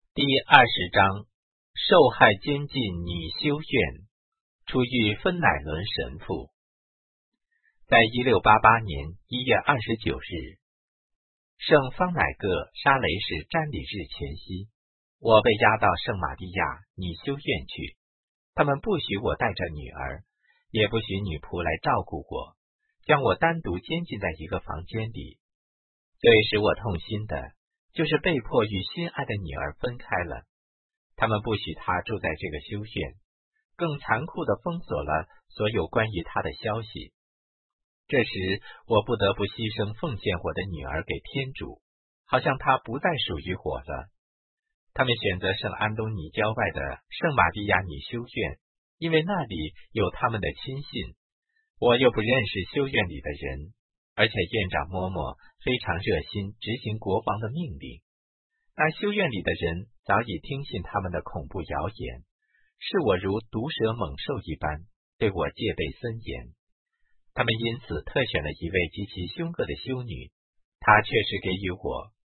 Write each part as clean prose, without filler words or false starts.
第20章，受害监禁女修院，出狱芬乃伦神父。在1688年1月29日，圣方乃各沙雷氏瞻礼日前夕，我被押到圣玛利亚女修院去。他们不许我带着女儿，也不许女仆来照顾我，将我单独监禁在一个房间里。最使我痛心的就是被迫与心爱的女儿分开了。他们不许她住在这个修院，更残酷地封锁了所有关于她的消息。这时我不得不牺牲奉献我的女儿给天主，好像她不再属于我了。他们选择圣安东尼郊外的圣玛利亚女修院，因为那里有他们的亲信。我又不认识修院里的人，而且院长嬷嬷非常热心执行国王的命令。那修院里的人早已听信他们的恐怖谣言，视我如毒蛇猛兽一般，对我戒备森严。他们因此特选了一位极其凶恶的修女，她确实给予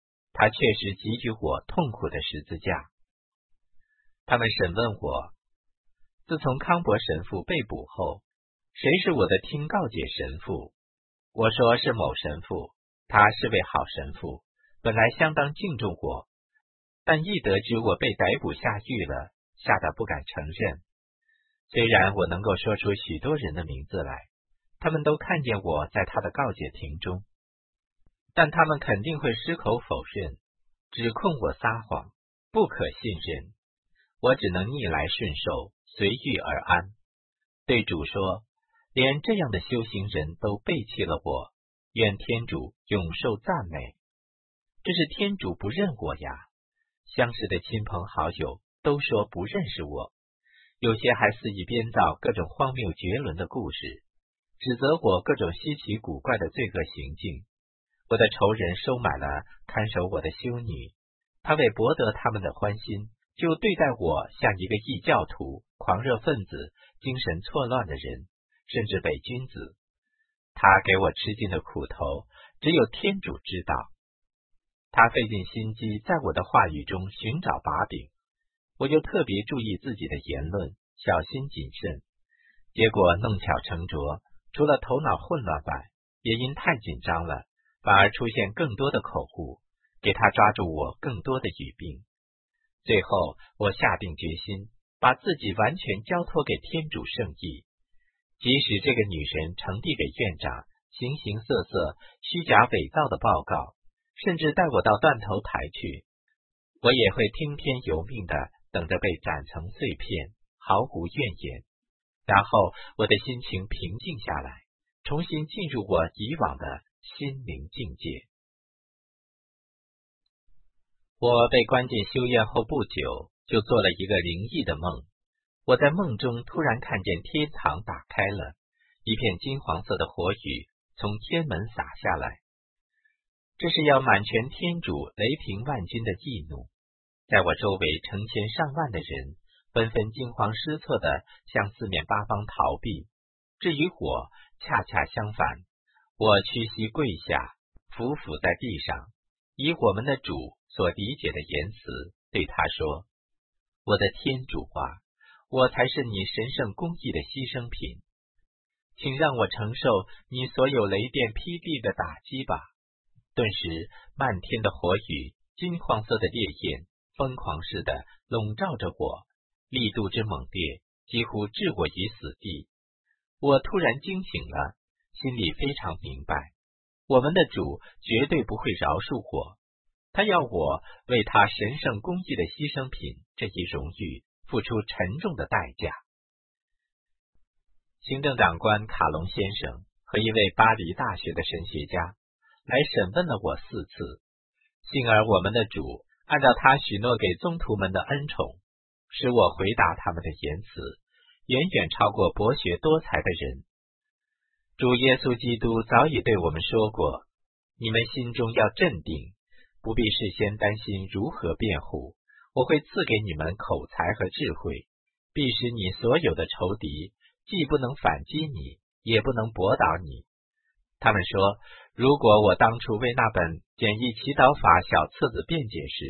我痛苦的十字架。他们审问我，自从康伯神父被捕后，谁是我的听告解神父？我说是某神父，他是位好神父，本来相当敬重我，但一得知我被逮捕下狱了，吓得不敢承认。虽然我能够说出许多人的名字来，他们都看见我在他的告解亭中，但他们肯定会矢口否认，指控我撒谎，不可信任。我只能逆来顺受，随遇而安。对主说，连这样的修行人都背弃了我，愿天主永受赞美。这是天主不认我呀！相识的亲朋好友都说不认识我，有些还肆意编造各种荒谬绝伦的故事，指责我各种稀奇古怪的罪恶行径。我的仇人收买了看守我的修女，他为博得他们的欢心，就对待我像一个异教徒、狂热分子、精神错乱的人，甚至伪君子。他给我吃尽的苦头，只有天主知道。他费尽心机在我的话语中寻找把柄，我就特别注意自己的言论，小心谨慎。结果弄巧成拙，除了头脑混乱外，也因太紧张了，反而出现更多的口误，给他抓住我更多的语病。最后我下定决心，把自己完全交托给天主圣意。即使这个女人呈递给院长形形色色、虚假伪造的报告，甚至带我到断头台去，我也会听天由命的等着被斩成碎片，毫无怨言。然后我的心情平静下来，重新进入我以往的心灵境界。我被关进修院后不久，就做了一个灵异的梦。我在梦中突然看见天堂打开了，一片金黄色的火雨从天门洒下来，这是要满全天主雷霆万钧的义怒。在我周围成千上万的人纷纷惊慌失措地向四面八方逃避。至于我，恰恰相反，我屈膝跪下，匍匐在地上，以我们的主所理解的言辞对他说，我的天主啊，我才是你神圣公义的牺牲品，请让我承受你所有雷电霹雳的打击吧。顿时漫天的火雨，金黄色的烈焰疯狂似的笼罩着我，力度之猛烈几乎置我于死地。我突然惊醒了，心里非常明白，我们的主绝对不会饶恕我，他要我为他神圣公义的牺牲品这一荣誉付出沉重的代价。行政长官卡隆先生和一位巴黎大学的神学家来审问了我4次，幸而我们的主按照他许诺给宗徒们的恩宠，使我回答他们的言辞远远超过博学多才的人。主耶稣基督早已对我们说过，你们心中要镇定，不必事先担心如何辩护，我会赐给你们口才和智慧，必使你所有的仇敌既不能反击你，也不能驳倒你。他们说，如果我当初为那本简易祈祷法小册子辩解时，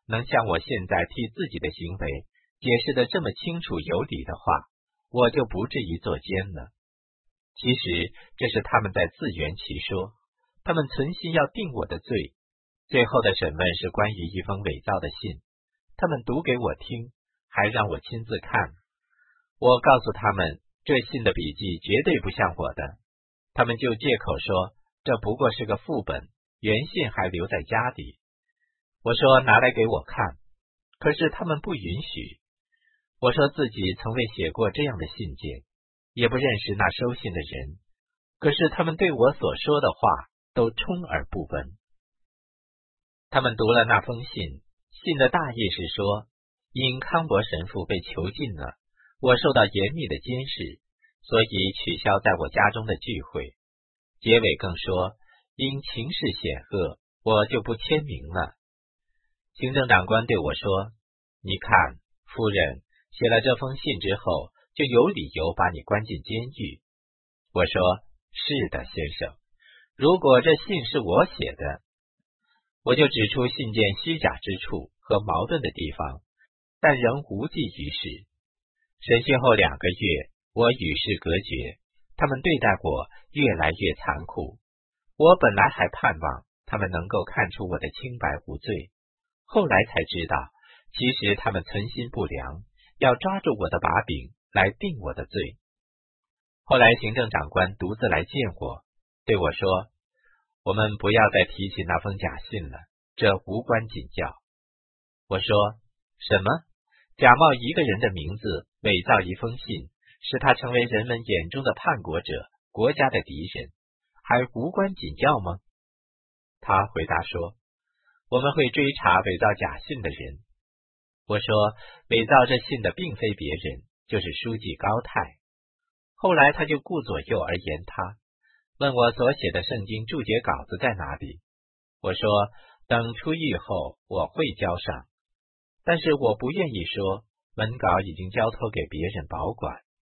能像我现在替自己的行为解释得这么清楚有理的话，我就不至于作奸了。其实这是他们在自圆其说，他们存心要定我的罪。最后的审问是关于一封伪造的信，他们读给我听，还让我亲自看。我告诉他们，这信的笔迹绝对不像我的，他们就借口说这不过是个副本，原信还留在家里。我说拿来给我看，可是他们不允许。我说自己从未写过这样的信件，也不认识那收信的人，可是他们对我所说的话都充耳不闻。他们读了那封信，信的大意是说，因康伯神父被囚禁了，我受到严密的监视，所以取消在我家中的聚会。结尾更说，因情势险恶，我就不签名了。行政长官对我说，你看，夫人写了这封信之后，就有理由把你关进监狱。我说，是的，先生，如果这信是我写的，我就指出信件虚假之处和矛盾的地方，但仍无济于事。审讯后2个月，我与世隔绝，他们对待我越来越残酷。我本来还盼望他们能够看出我的清白无罪，后来才知道，其实他们存心不良，要抓住我的把柄来定我的罪。后来行政长官独自来见我，对我说，我们不要再提起那封假信了，这无关紧要。我说，什么？假冒一个人的名字，伪造一封信，使他成为人们眼中的叛国者，国家的敌人，还无关紧要吗？他回答说，我们会追查伪造假信的人。我说，伪造这信的并非别人，就是书记高泰。后来他就顾左右而言他，问我所写的圣经注解稿子在哪里。我说，等出狱后我会交上，但是我不愿意说，文稿已经交托给别人保管。